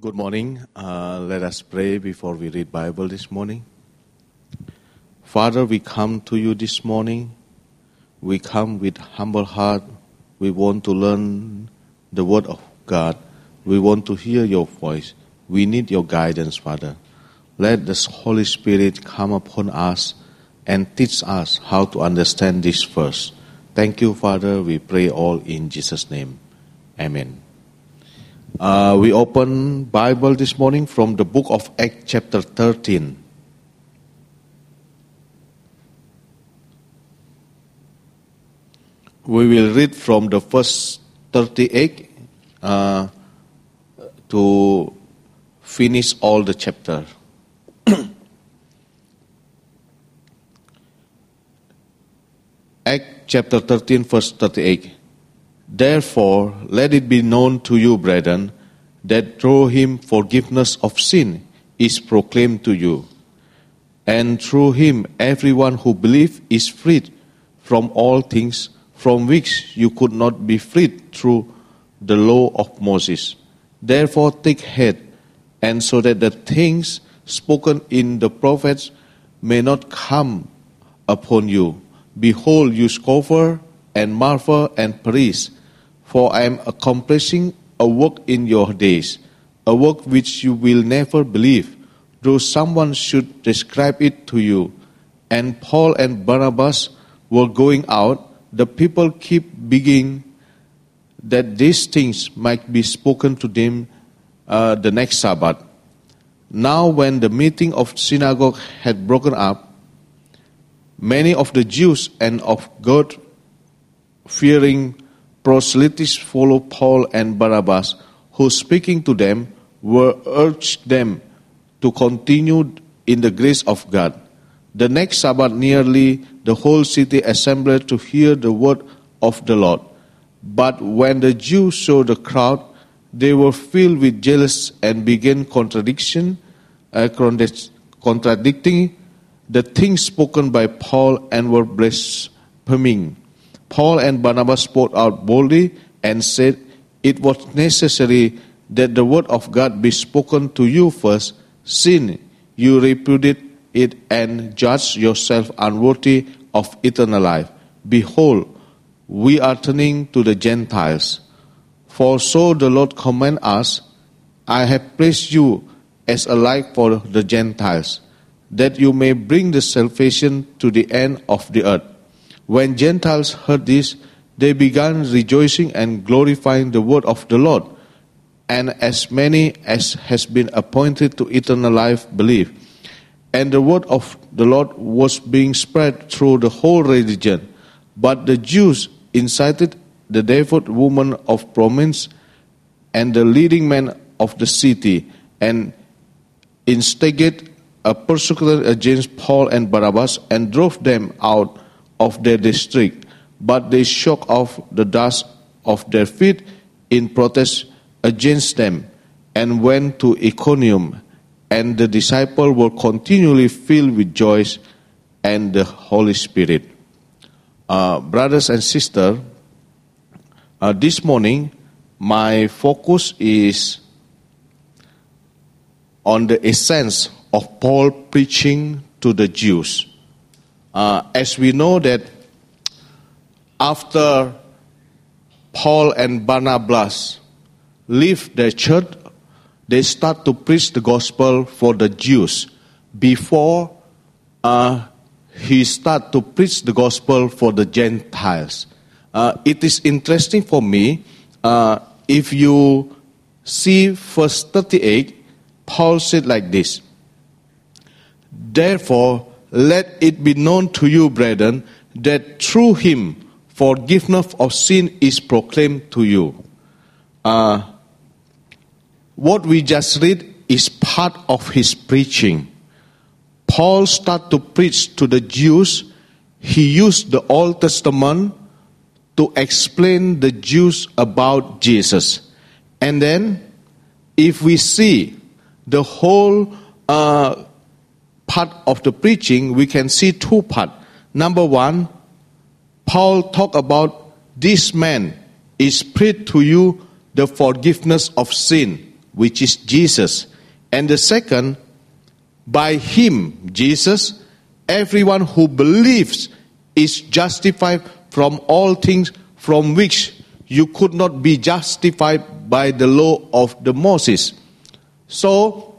Good morning. Let us pray before we read Bible this morning. Father, we come to you this morning. We come with humble heart. We want to learn the Word of God. We want to hear your voice. We need your guidance, Father. Let the Holy Spirit come upon us and teach us how to understand this verse. Thank you, Father. We pray all in Jesus' name. Amen. We open Bible this morning from the book of Acts chapter 13. We will read from the verse 38 to finish all the chapter. Acts chapter 13 verse 38. Therefore, let it be known to you, brethren, that through him forgiveness of sin is proclaimed to you. And through him everyone who believes is freed from all things from which you could not be freed through the law of Moses. Therefore take heed, and so that the things spoken in the prophets may not come upon you. Behold, you scoffers and marvel and perish. For I am accomplishing a work in your days, a work which you will never believe, though someone should describe it to you. And Paul and Barnabas were going out. The people keep begging that these things might be spoken to them the next Sabbath. Now when the meeting of synagogue had broken up, many of the Jews and of God-fearing proselytes followed Paul and Barnabas, who speaking to them were urged them to continue in the grace of God. The next Sabbath nearly the whole city assembled to hear the word of the Lord. But when the Jews saw the crowd, they were filled with jealousy and began contradicting the things spoken by Paul and were blaspheming. Paul and Barnabas spoke out boldly and said, it was necessary that the word of God be spoken to you first. Since you repudiate it and judge yourself unworthy of eternal life. Behold, we are turning to the Gentiles. For so the Lord command us, I have placed you as a light for the Gentiles, that you may bring the salvation to the end of the earth. When Gentiles heard this, they began rejoicing and glorifying the word of the Lord. And as many as has been appointed to eternal life believed. And the word of the Lord was being spread through the whole region. But the Jews incited the devout woman of prominence and the leading men of the city, and instigated a persecution against Paul and Barnabas, and drove them out of their district. But they shook off the dust of their feet in protest against them, and went to Iconium. And the disciples were continually filled with joy and the Holy Spirit. Brothers and sisters, this morning my focus is on the essence of Paul preaching to the Jews. As we know that after Paul and Barnabas leave their church, they start to preach the gospel for the Jews before he start to preach the gospel for the Gentiles. It is interesting for me, if you see verse 38, Paul said like this, therefore, let it be known to you, brethren, that through him forgiveness of sin is proclaimed to you. What we just read is part of his preaching. Paul started to preach to the Jews. He used the Old Testament to explain the Jews about Jesus. And then, if we see the whole part of the preaching, we can see two parts. Number one, Paul talked about this man is preached to you the forgiveness of sin. which is Jesus. And the second, by him, Jesus, everyone who believes is justified from all things from which you could not be justified by the law of the Moses. So,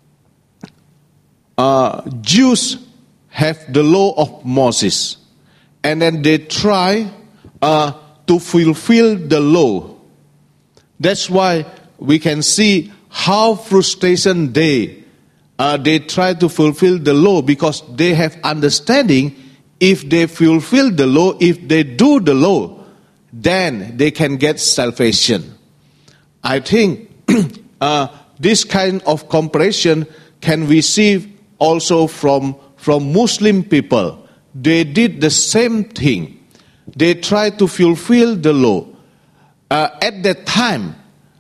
Jews have the law of Moses, and then they try to fulfill the law. That's why we can see how frustration they try to fulfill the law, because they have understanding. If they fulfill the law, if they do the law, then they can get salvation. I think this kind of comparison can we see also from Muslim people. They did the same thing. They tried to fulfill the law. At that time,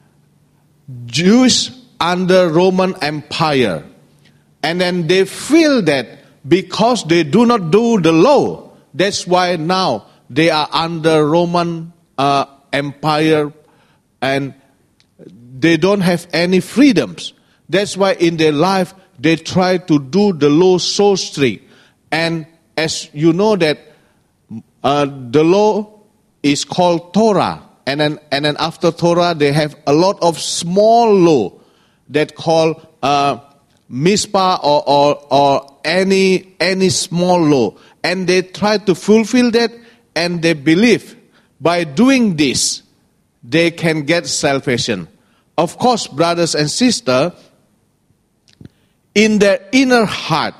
Jews under Roman Empire, and then they feel that because they do not do the law, that's why now they are under Roman Empire and they don't have any freedoms. That's why in their life they try to do the law so strict. And as you know that the law is called Torah, and then after Torah they have a lot of small law that call Mizpah or any small law, and they try to fulfill that, and they believe by doing this they can get salvation. Of course, brothers and sisters, in their inner heart,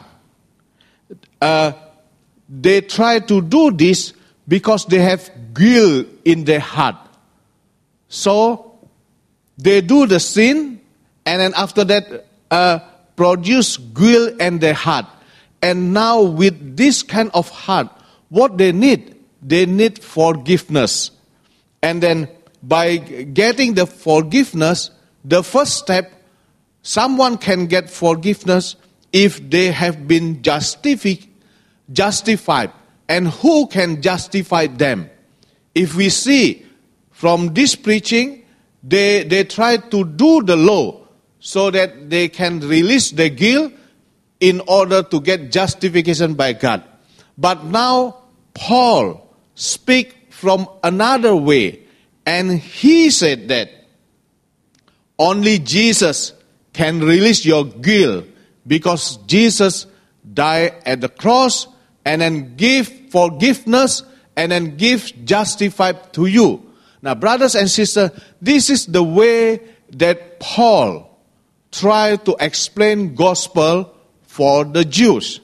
they try to do this because they have guilt in their heart. So they do the sin, and then after that produce guilt in their heart. And now with this kind of heart, what they need forgiveness. And then by getting the forgiveness, the first step, someone can get forgiveness if they have been justified. And who can justify them? If we see from this preaching, they try to do the law so that they can release the guilt in order to get justification by God. But now Paul speaks from another way, and he said that only Jesus can release your guilt, because Jesus died at the cross and then give forgiveness and then give justified to you. Now, brothers and sisters, this is the way that Paul tried to explain gospel for the Jews.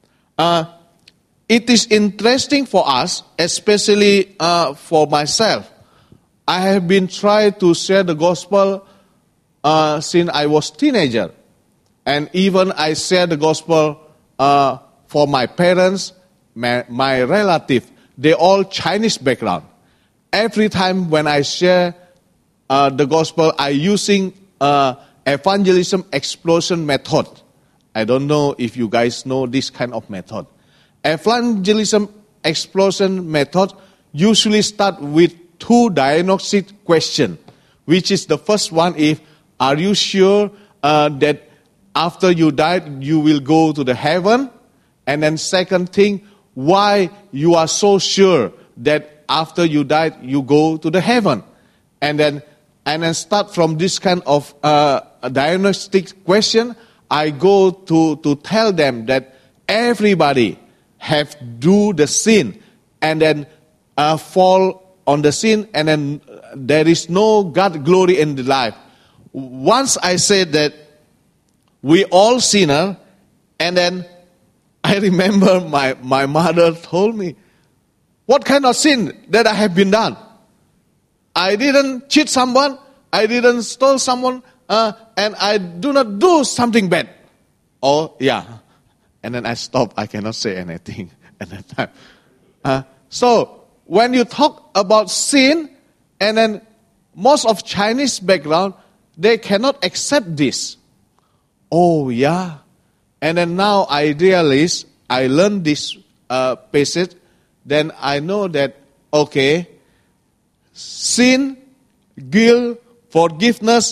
It is interesting for us, especially for myself. I have been trying to share the gospel since I was teenager. And even I share the gospel for my parents, my relative. They all Chinese background. Every time when I share the gospel, I using evangelism explosion method. I don't know if you guys know this kind of method. Evangelism explosion method usually start with 2 diagnostic questions, which is the first one is, are you sure that after you die you will go to the heaven? And then second thing, why you are so sure that after you die you go to the heaven? And then start from this kind of diagnostic question. I go to tell them that everybody have do the sin and then fall on the sin, and then there is no God glory in the life. Once I said that we all sinner, and then I remember my mother told me, what kind of sin that I have been done? I didn't cheat someone, I didn't steal someone, and I do not do something bad. Oh, yeah. And then I stopped. I cannot say anything at that time. So, when you talk about sin, and then most of Chinese background, they cannot accept this. Oh, yeah. And then now I realize, I learned this passage, then I know that, okay, sin, guilt, forgiveness,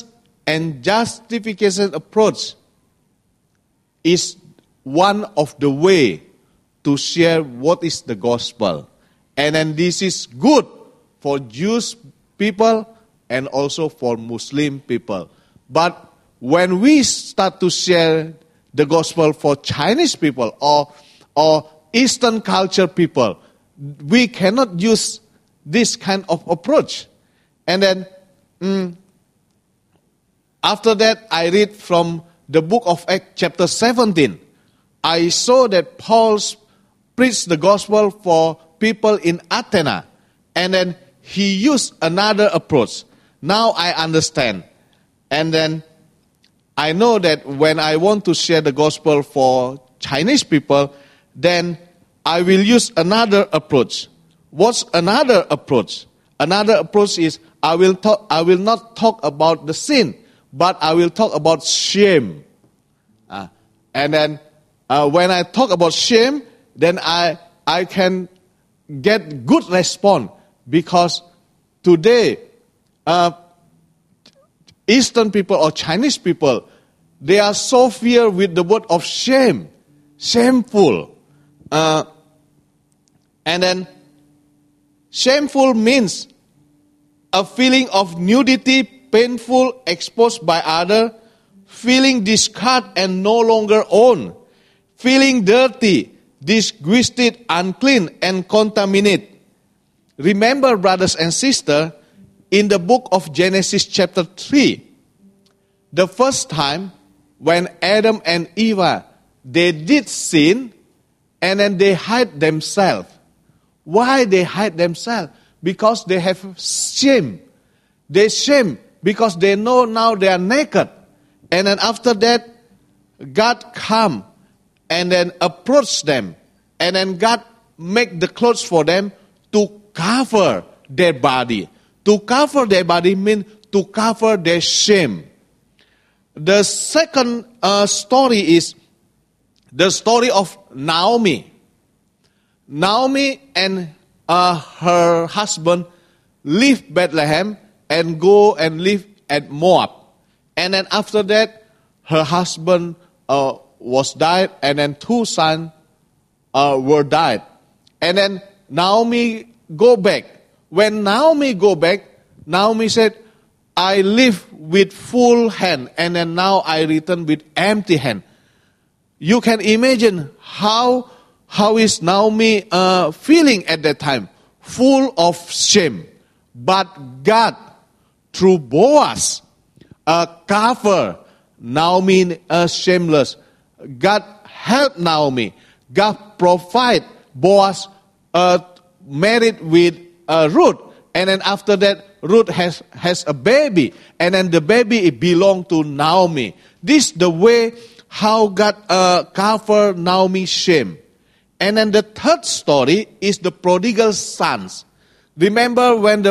and justification approach is one of the way to share what is the gospel. And then this is good for Jewish people and also for Muslim people. But when we start to share the gospel for Chinese people or Eastern culture people, we cannot use this kind of approach. And then after that, I read from the book of Acts chapter 17. I saw that Paul preached the gospel for people in Athens. And then he used another approach. Now I understand. And then I know that when I want to share the gospel for Chinese people, then I will use another approach. What's another approach? Another approach is I will not talk about the sin, but I will talk about shame. And then when I talk about shame, then I can get good response, because today Eastern people or Chinese people, they are so fear with the word of shame, shameful. And then shameful means a feeling of nudity, painful, exposed by others, feeling discard and no longer own, feeling dirty, disgusted, unclean, and contaminated. Remember, brothers and sisters, in the book of Genesis chapter 3, the first time when Adam and Eve, they did sin, and then they hide themselves. Why they hide themselves? Because they have shame. They shame because they know now they are naked. And then after that, God come and then approach them. And then God make the clothes for them to cover their body. To cover their body means to cover their shame. The second story is the story of Naomi. Naomi and her husband leave Bethlehem and go and live at Moab. And then after that, her husband was died, and then 2 sons were died. And then Naomi go back. When Naomi go back, Naomi said, I live with full hand, and then now I return with empty hand. You can imagine how is Naomi feeling at that time? Full of shame. But God, through Boaz, cover Naomi shameless. God helped Naomi. God provide Boaz married with Ruth. And then after that, Ruth has a baby. And then the baby belonged to Naomi. This is the way how God cover Naomi's shame. And then the third story is the prodigal sons. Remember when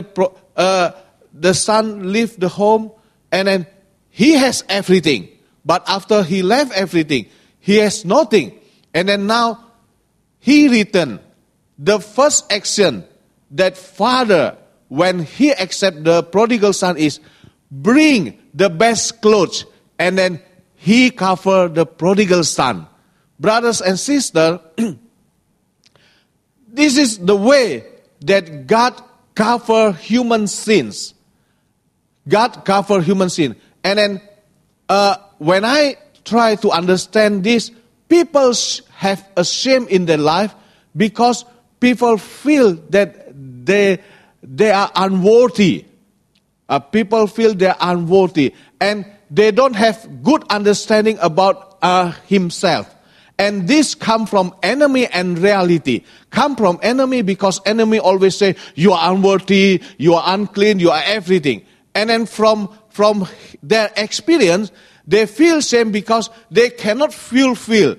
the son left the home, and then he has everything. But after he left everything, he has nothing. And then now he returned. The first action that father, when he accept the prodigal son, is bring the best clothes, and then he cover the prodigal son. Brothers and sisters, this is the way that God cover human sins. God cover human sin. And then when I try to understand this, people have a shame in their life because people feel that they are unworthy. People feel they are unworthy. And they don't have good understanding about himself. And this come from enemy and reality. Come from enemy because enemy always say, you are unworthy, you are unclean, you are everything. And then from their experience, they feel shame because they cannot fulfill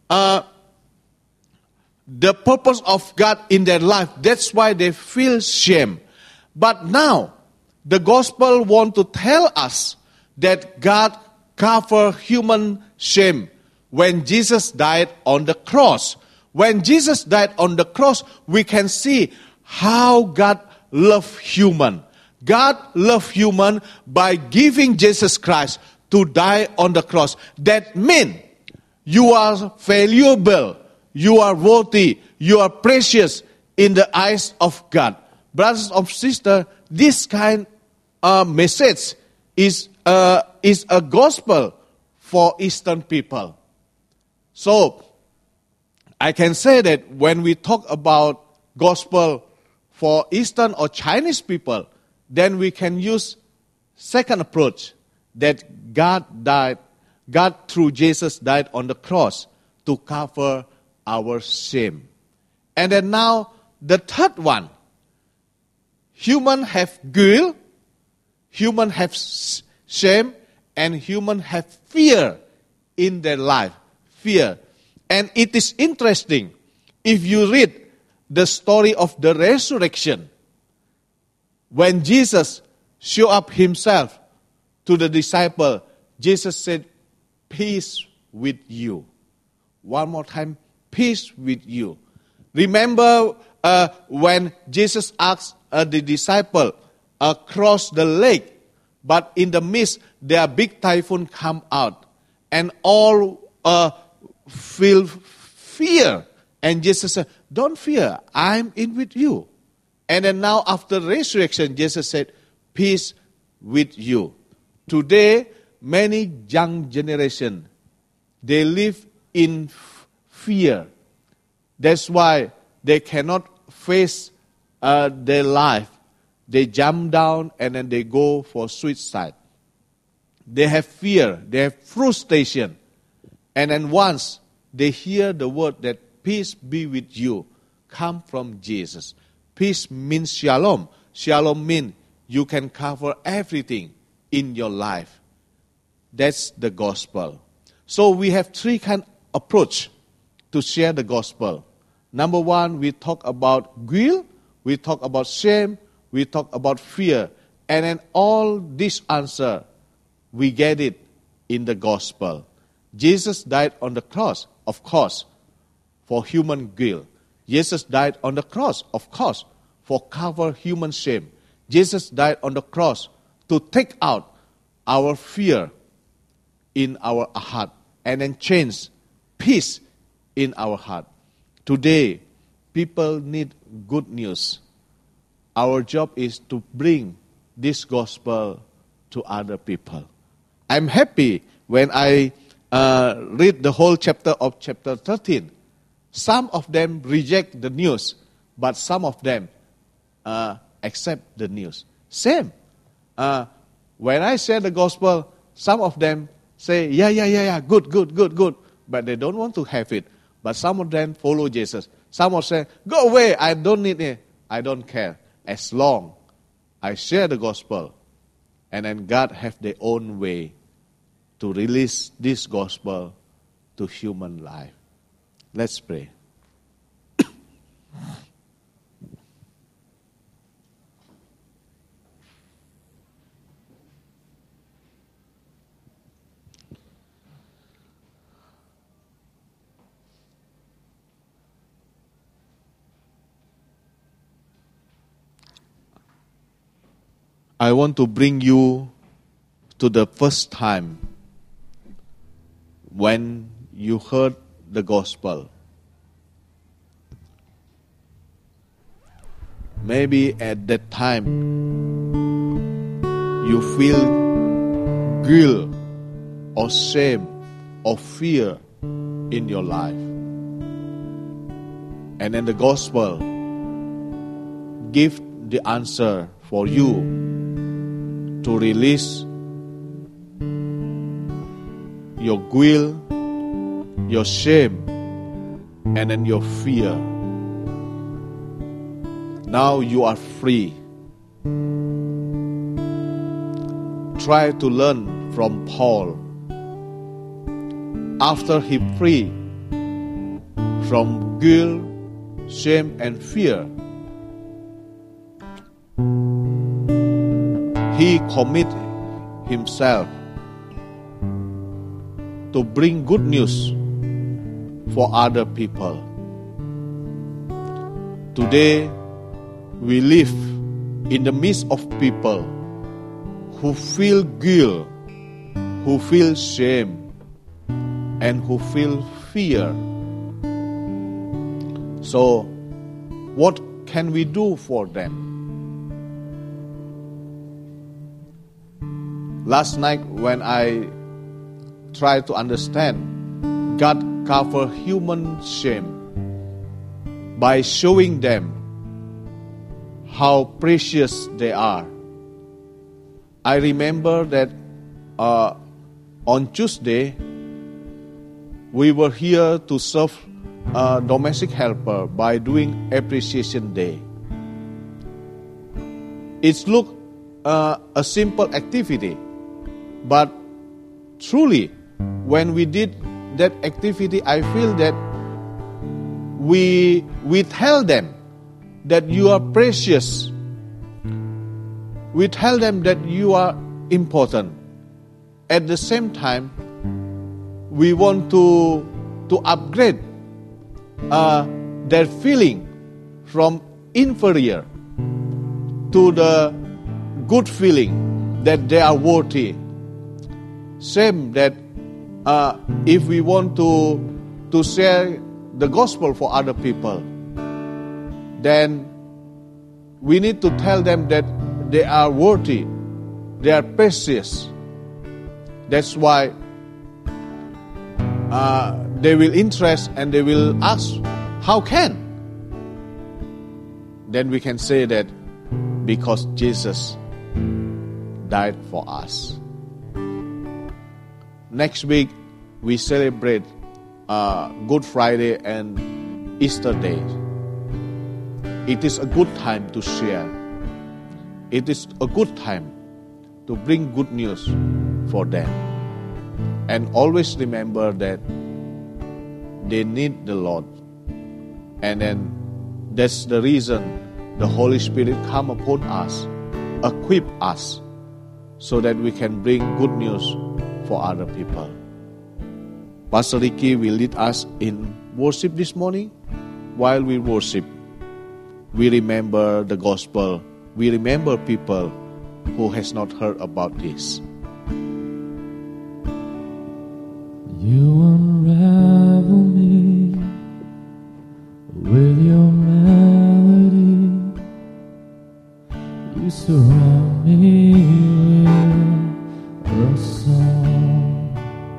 the purpose of God in their life. That's why they feel shame. But now, the gospel want to tell us that God cover human shame when Jesus died on the cross. When Jesus died on the cross, we can see how God loved human. God loved human by giving Jesus Christ to die on the cross. That means you are valuable, you are worthy, you are precious in the eyes of God. Brothers and sisters, this kind of message is a gospel for Eastern people. So, I can say that when we talk about gospel for Eastern or Chinese people, then we can use second approach, that God through Jesus died on the cross to cover our shame. And then now the third one, human have guilt, human have shame, and human have fear in their life. Fear. And it is interesting, if you read the story of the resurrection, when Jesus showed up himself to the disciple, Jesus said, peace with you. One more time, peace with you. Remember when Jesus asked the disciple across the lake, but in the midst, there big typhoon come out, and all feel fear. And Jesus said, don't fear, I'm in with you. And then now after resurrection, Jesus said, peace with you. Today, many young generation, they live in fear. That's why they cannot face their life. They jump down and then they go for suicide. They have fear, they have frustration. And then once they hear the word that peace be with you, come from Jesus. Peace means shalom. Shalom means you can cover everything in your life. That's the gospel. So we have three kind of approach to share the gospel. Number one, we talk about guilt, we talk about shame, we talk about fear. And then all this answer, we get it in the gospel. Jesus died on the cross, of course, for human guilt. Jesus died on the cross, of course, for cover human shame. Jesus died on the cross to take out our fear in our heart and then change peace in our heart. Today, people need good news. Our job is to bring this gospel to other people. I'm happy when I read the whole chapter of chapter 13. Some of them reject the news, but some of them accept the news. Same. When I share the gospel, some of them say, yeah, good. But they don't want to have it. But some of them follow Jesus. Some will say, go away, I don't need it. I don't care. As long I share the gospel, and then God have their own way to release this gospel to human life. Let's pray. I want to bring you to the first time when you heard the gospel. Maybe at that time you feel guilt or shame or fear in your life. And then the gospel give the answer for you to release your guilt, your shame, and then your fear. Now you are free. Try to learn from Paul. After he freed from guilt, shame, and fear, he committed himself to bring good news for other people. Today, we live in the midst of people who feel guilt, who feel shame, and who feel fear. So, what can we do for them? Last night when I tried to understand, God covered human shame by showing them how precious they are. I remember that on Tuesday, we were here to serve a domestic helper by doing Appreciation Day. It looked a simple activity, but truly, when we did that activity, I feel that we tell them that you are precious. We tell them that you are important. At the same time, we want to upgrade their feeling from inferior to the good feeling that they are worthy. Same that if we want to share the gospel for other people, then we need to tell them that they are worthy, they are precious. That's why they will interest and they will ask, how can? Then we can say that because Jesus died for us. Next week, we celebrate Good Friday and Easter Day. It is a good time to share. It is a good time to bring good news for them. And always remember that they need the Lord. And then that's the reason the Holy Spirit come upon us, equip us, so that we can bring good news for other people. Pastor Ricky will lead us in worship this morning. While we worship, we remember the gospel. We remember people who has not heard about this. You unravel me with your melody. You surround me with a song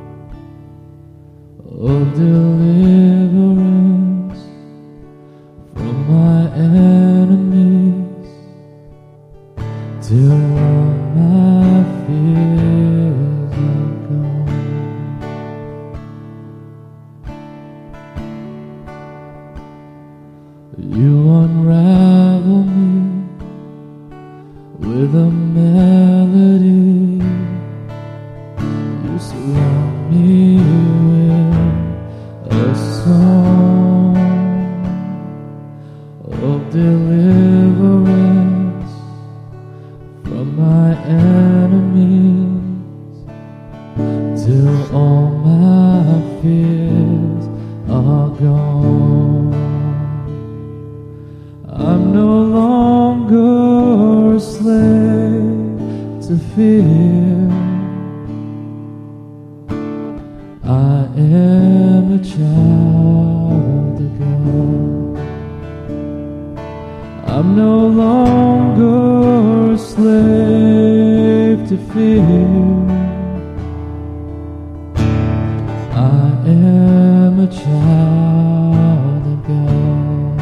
of deliverance from my enemies, till all my fears are gone. You unravel me with a melody. You surround me with a song of deliverance from my enemies, till all my fears are gone. I'm no longer a slave to fear. I am a child of God. I'm no longer a slave to fear. I am a child of God.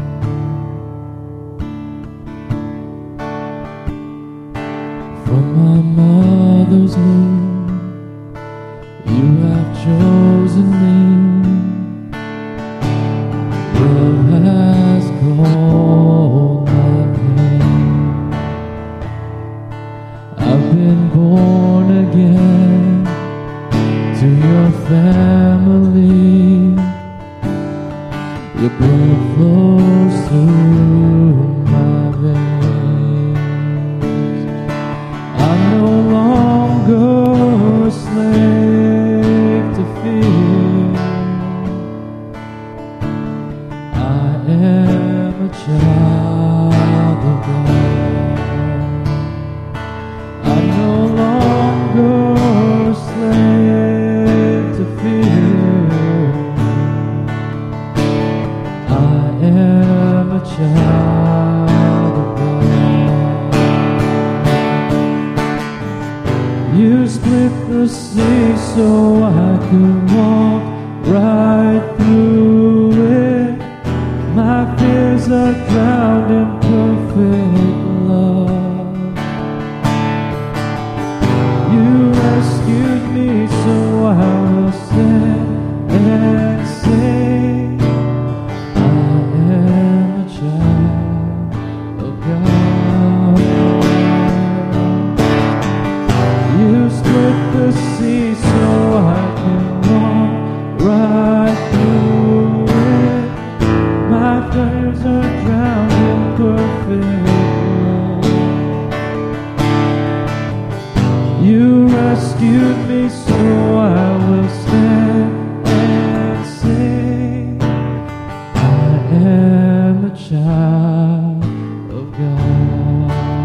From my mother's womb, you have chosen me. Love has called my name. I've been born again to your family. Your blood flows through my veins. I'm no longer a slave to fear. I am a child of God. the sea so I could walk right through it. My fears are drowned in perfect love. You rescued me, so I will stand and sing. I am a child of God. You split the sea so I can walk right through it. My fears are drowned in perfect love. You rescued me, so I will stand and sing. I am a child of God.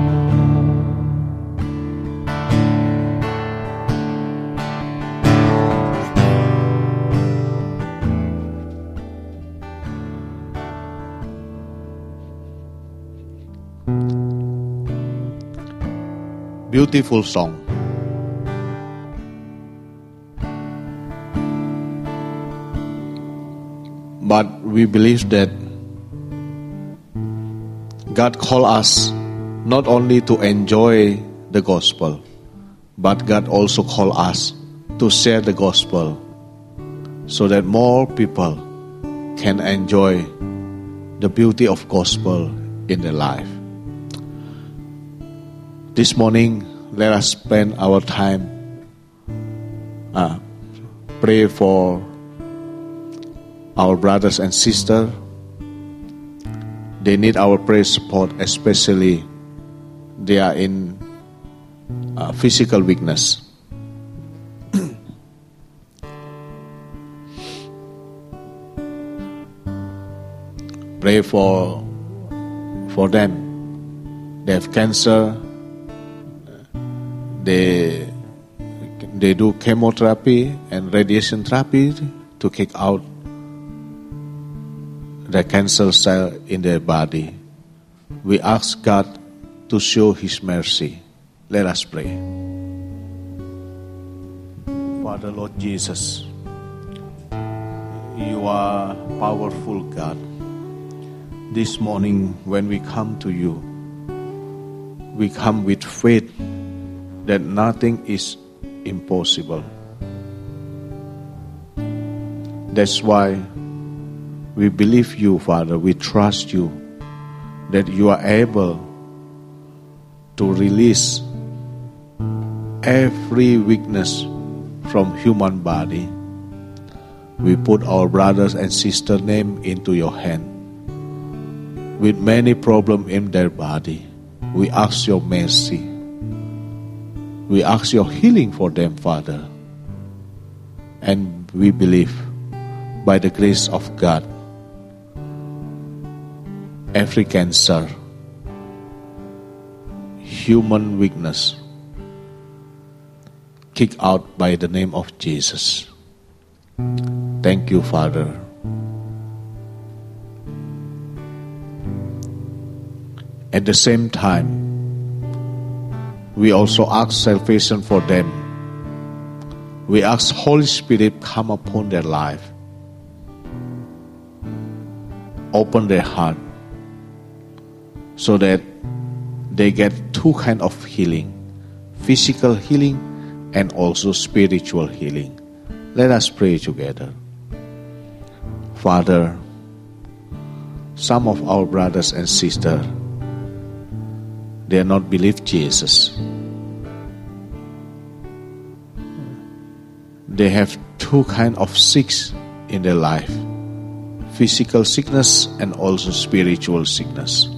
Beautiful song. But we believe that God called us not only to enjoy the gospel, but God also called us to share the gospel so that more people can enjoy the beauty of gospel in their life. This morning, let us spend our time pray for our brothers and sisters. They need our prayer support, especially they are in physical weakness. Pray for them. They have cancer. They do chemotherapy and radiation therapy to kick out the cancer cell in their body. We ask God to show His mercy. Let us pray. Father, Lord Jesus, You are powerful God. This morning when we come to You, we come with faith that nothing is impossible. That's why we believe You, Father. We trust You that You are able to release every weakness from human body. We put our brothers and sisters' name into Your hand. With many problems in their body, we ask Your mercy. We ask Your healing for them, Father. And we believe by the grace of God, every cancer, human weakness, kick out by the name of Jesus. Thank You, Father. At the same time, we also ask salvation for them. We ask Holy Spirit come upon their life. Open their heart so that they get two kinds of healing, physical healing and also spiritual healing. Let us pray together. Father, some of our brothers and sisters, they are not believe Jesus. They have two kinds of sickness in their life, physical sickness and also spiritual sickness.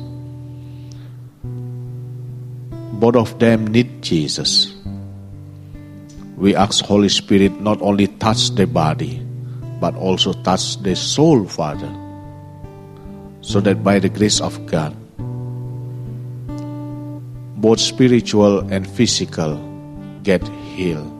Both of them need Jesus. We ask Holy Spirit not only touch their body, but also touch their soul, Father, so that by the grace of God, both spiritual and physical get healed.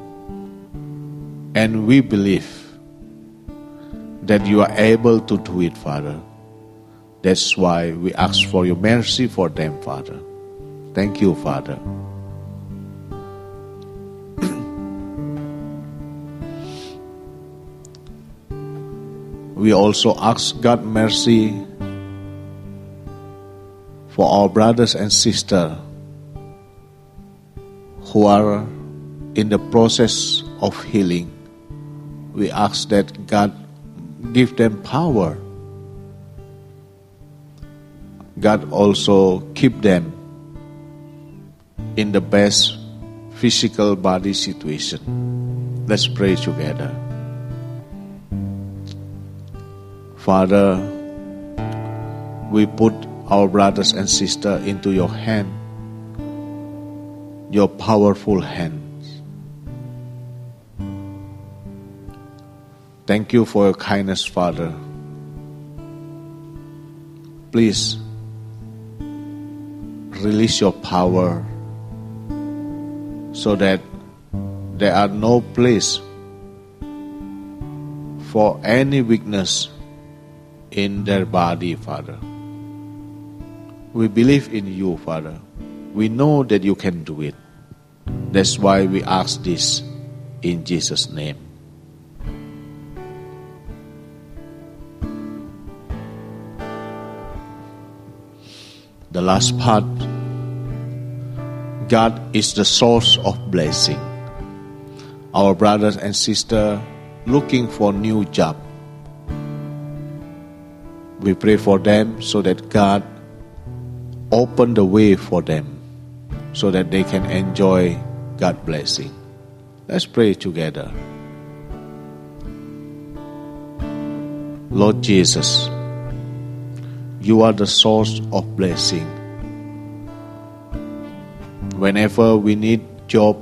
And we believe that You are able to do it, Father. That's why we ask for Your mercy for them, Father. Thank You, Father. We also ask God mercy for our brothers and sisters who are in the process of healing. We ask that God give them power. God also keep them in the best physical body situation. Let's pray together. Father, we put our brothers and sisters into your hand, your powerful hands. Thank you for your kindness, Father. Please release your power so that there are no place for any weakness in their body, Father. We believe in you, Father. We know that you can do it. That's why we ask this in Jesus' name. The last part, God is the source of blessing. Our brothers and sisters looking for new job, we pray for them so that God open the way for them so that they can enjoy God's blessing. Let's pray together. Lord Jesus, you are the source of blessing. Whenever we need job,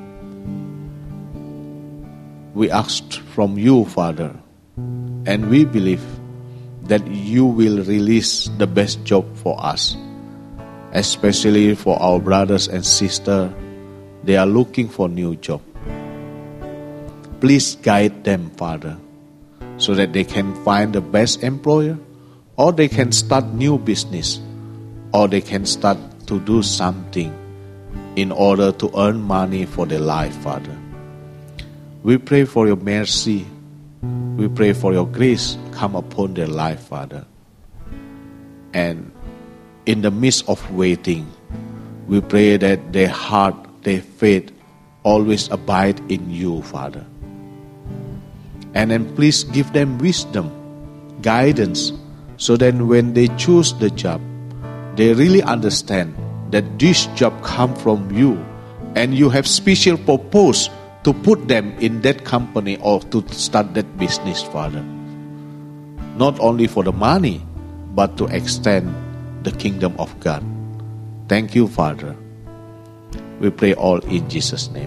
we ask from you, Father, and we believe that you will release the best job for us, especially for our brothers and sisters. They are looking for new job. Please guide them, Father, so that they can find the best employer, or they can start new business, or they can start to do something in order to earn money for their life, Father. We pray for your mercy. We pray for your grace come upon their life, Father. And in the midst of waiting, we pray that their heart, their faith always abide in you, Father. And then please give them wisdom, guidance, so that when they choose the job, they really understand that this job comes from you and you have special purpose to put them in that company or to start that business, Father. Not only for the money, but to extend the kingdom of God. Thank you, Father. We pray all in Jesus' name.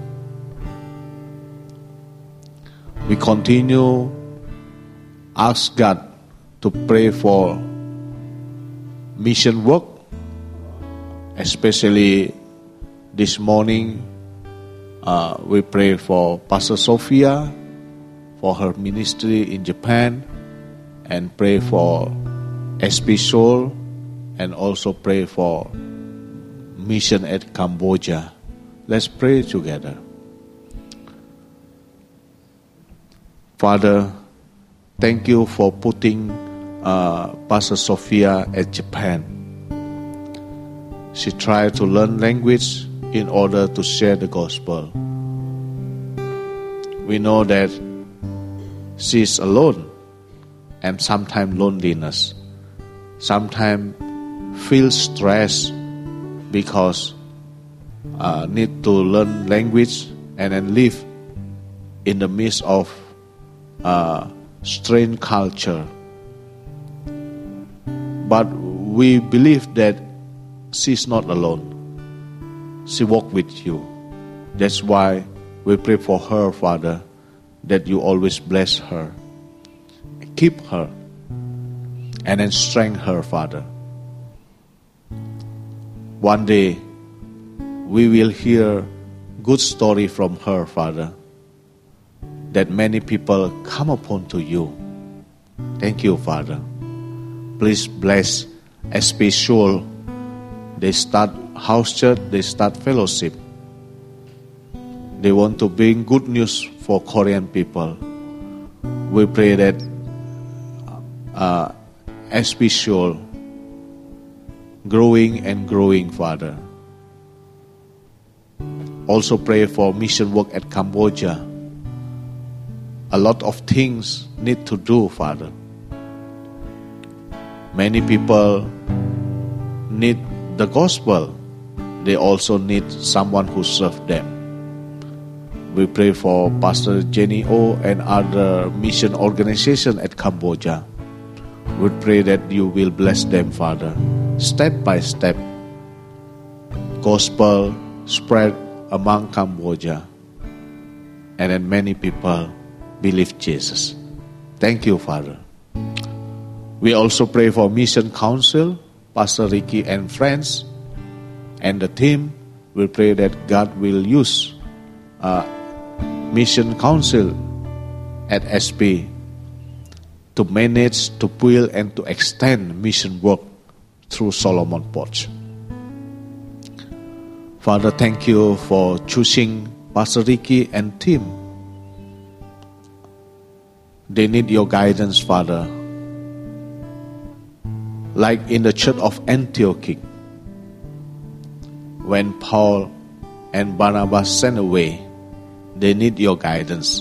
We continue ask God to pray for mission work, especially this morning. We pray for Pastor Sophia, for her ministry in Japan, and pray for SP Seoul, and also pray for mission at Cambodia. Let's pray together. Father, thank you for putting Pastor Sophia at Japan. She tried to learn language in order to share the gospel. We know that she is alone and sometimes loneliness. Sometimes feel stress because need to learn language and then live in the midst of strange culture. But we believe that she's not alone. She walks with you. That's why we pray for her, Father, that you always bless her, keep her, and then strengthen her, Father. One day, we will hear good story from her, Father, that many people come upon to you. Thank you, Father. Please bless SP Seoul. They start house church, they start fellowship. They want to bring good news for Korean people. We pray that SP Shoal growing and growing, Father. Also pray for mission work at Cambodia. A lot of things need to do, Father. Many people need the gospel. They also need someone who serves them. We pray for Pastor Jenny O and other mission organizations at Cambodia. We pray that you will bless them, Father. Step by step, gospel spread among Cambodia, and then many people believe Jesus. Thank you, Father. We also pray for Mission Council, Pastor Ricky and friends, and the team. We pray that God will use Mission Council at SP to manage, to build, and to extend mission work through Solomon Porch. Father, thank you for choosing Pastor Ricky and team. They need your guidance, Father. Like in the church of Antioch, when Paul and Barnabas sent away, they need your guidance.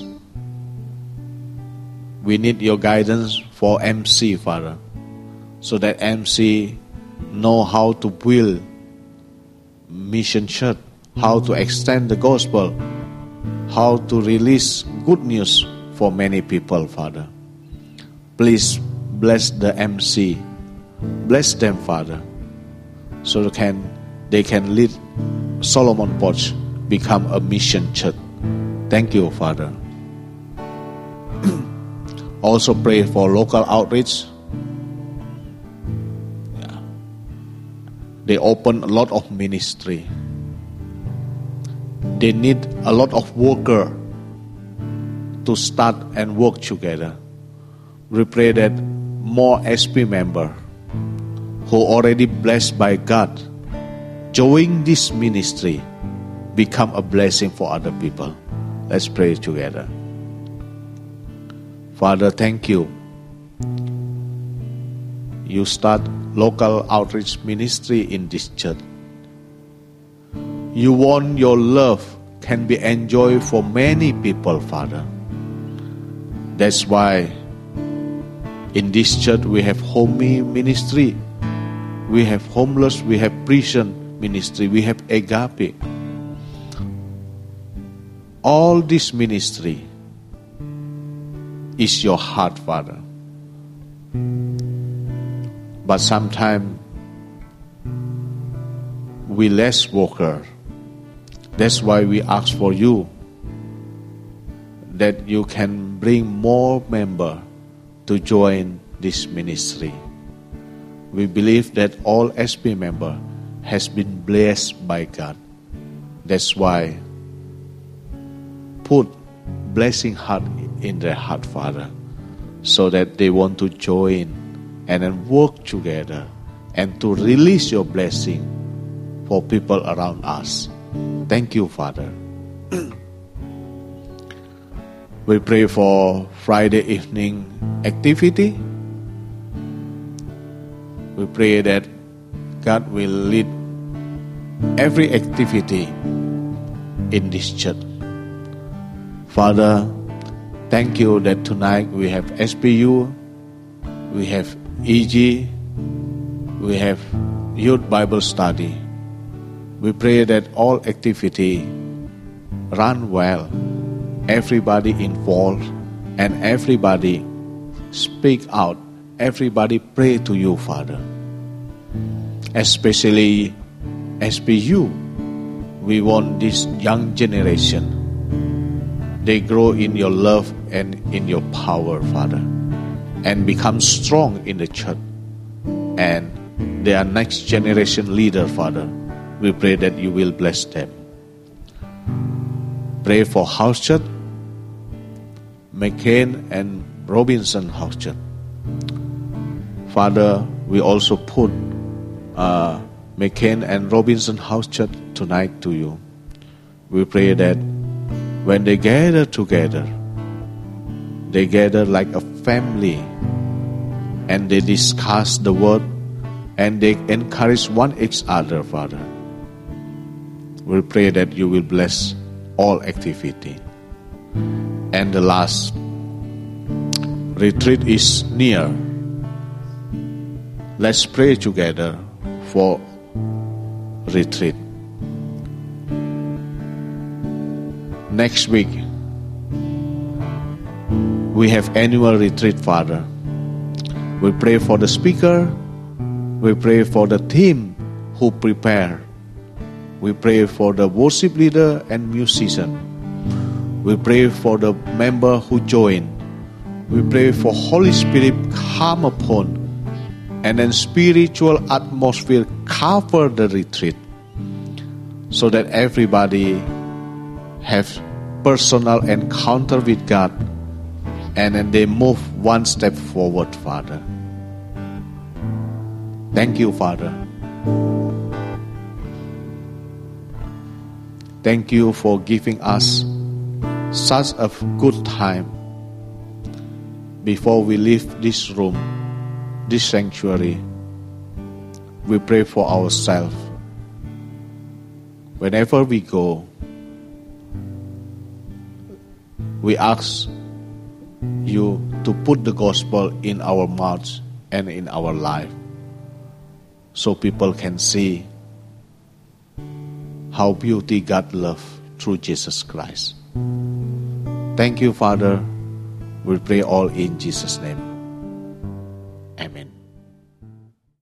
We need your guidance for MC, Father, so that MC know how to build mission church, how to extend the gospel, how to release good news for many people, Father. Please bless the MC. Bless them, Father, so they can lead Solomon Porch become a mission church. Thank you, Father. Also pray for local outreach. They open a lot of ministry. They need a lot of workers to start and work together. We pray that more SP members who already blessed by God join this ministry become a blessing for other people. Let's pray together. Father, thank you. You start local outreach ministry in this church. You want your love can be enjoyed for many people, Father. That's why in this church we have homey ministry, we have homeless, we have prison ministry, we have agape. All this ministry is your heart, Father. But sometimes we less worker. That's why we ask for you, that you can bring more members to join this ministry. We believe that all SP members has been blessed by God. That's why put blessing heart in their heart, Father, so that they want to join and then work together and to release your blessing for people around us. Thank you, Father. We pray for Friday evening activity. We pray that God will lead every activity in this church. Father, thank you that tonight we have SPU, we have EG, we have Youth Bible Study. We pray that all activity run well, everybody involved, and everybody speak out, everybody pray to you, Father. Especially SPU, we want this young generation. They grow in your love and in your power, Father, and become strong in the church. And they are next generation leader, Father. We pray that you will bless them. Pray for House Church, McCain and Robinson House Church. Father, we also put McCain and Robinson House Church tonight to you. We pray that when they gather together, they gather like a family and they discuss the word and they encourage one each other, Father. We pray that you will bless all activity. And the last retreat is near. Let's pray together for retreat. Next week, we have annual retreat, Father. We pray for the speaker. We pray for the team who prepare. We pray for the worship leader and musician. We pray for the member who join. We pray for Holy Spirit come upon, and then spiritual atmosphere cover the retreat, so that everybody have personal encounter with God, and then they move one step forward, Father. Thank you, Father. Thank you for giving us such a good time before we leave this room, this sanctuary. We pray for ourselves. Whenever we go, we ask you to put the gospel in our mouths and in our life, so people can see how beauty God loves through Jesus Christ. Thank you, Father. We pray all in Jesus' name.